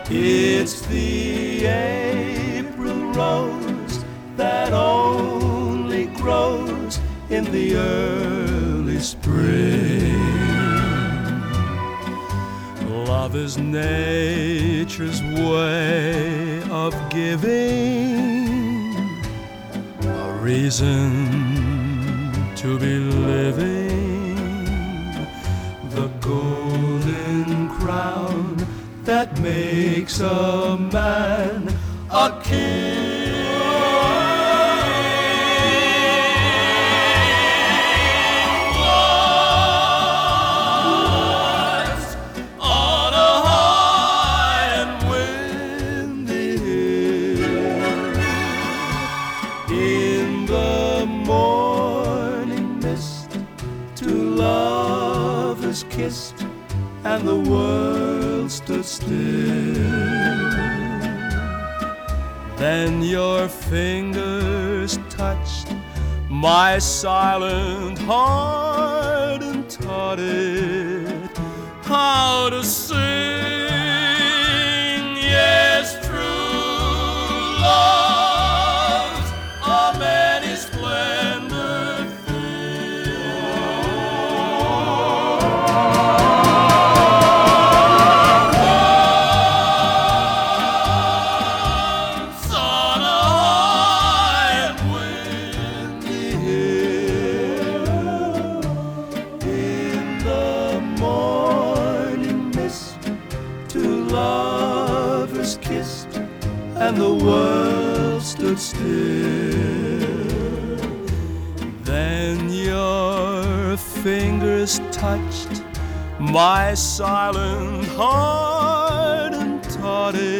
It's the April rose that only grows in the early spring. Love is nature's way of giving a reason to be living, the golden crown that makes a man a king. Once on a high and windy hill, in the morning mist, two lovers kissed, and the world stood still. Then your fingers touched my silent heart and taught it how to sing. Yes, true love's a many splendid kissed, and the world stood still. Then your fingers touched my silent heart and taught it